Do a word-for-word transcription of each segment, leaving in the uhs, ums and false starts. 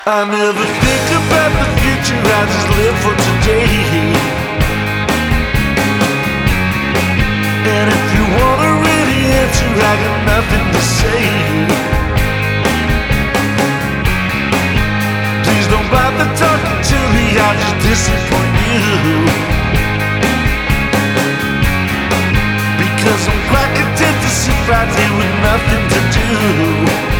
I never think about the future, I just live for today. And if you want a ready answer, I got nothing to say. Please don't bother talking to me, I'll just disappoint you. Because I'm quite content to sit right here with nothing to do.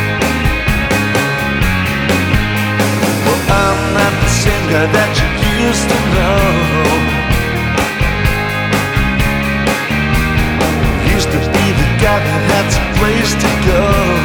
I'm not the singer that you used to know. Used to be the guy that had some place to go.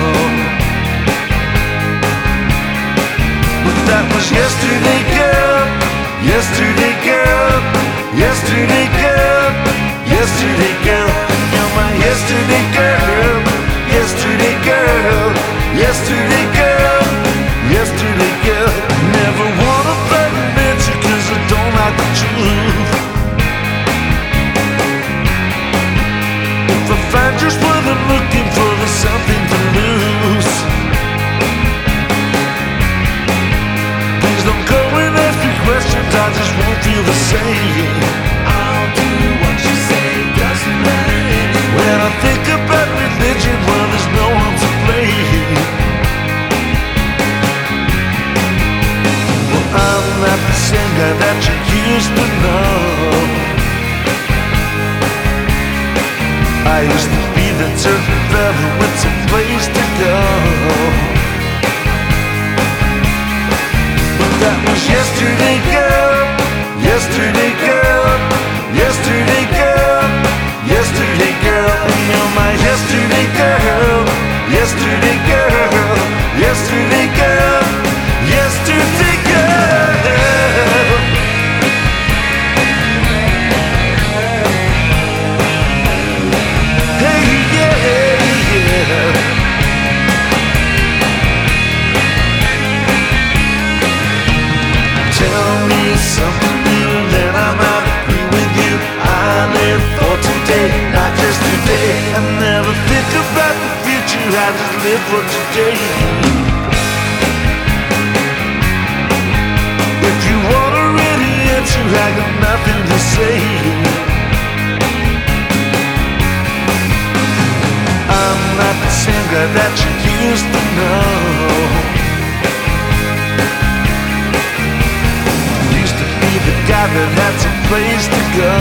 But that was yesterday, girl. Yesterday, girl. Yesterday, girl. Yesterday, girl. You're my yesterday girl. Yesterday, girl. Yesterday, girl. Yesterday, girl. Never wanna fight an answer, cause I don't like the truth. If I find just what I'm looking for, there's something to lose. Please don't go and ask me questions, I just won't feel the same. I'll do what you say, doesn't matter anyway. When I think about religion, well, there's no one to blame. I'm not the singer that you used to know. I used to be the certain fella with some place to go. But that was yesterday, girl. Yesterday, girl. Yesterday, girl. Yesterday, girl. And you're my yesterday girl. Yesterday, girl. Yesterday, girl. Yesterday, girl. Hey, yeah, yeah. Tell me something new and then I might agree with you. I live for today, not just today. I never think about the future, I just live for today. If you want a ready answer, I got nothing to say. I'm not the singer that you used to know. Used to be the guy that had some place to go.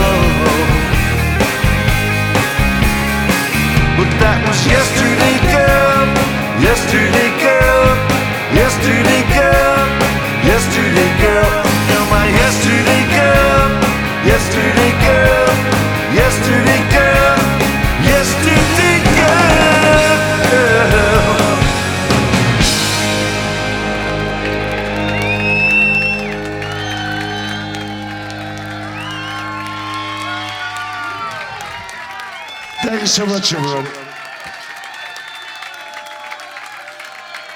But that was yesterday, girl. Yesterday, girl. Yesterday, girl. Yesterday, girl. You're my yesterday girl. Yesterday, girl. Yesterday, girl. Yesterday, girl. Thank you so much, everyone.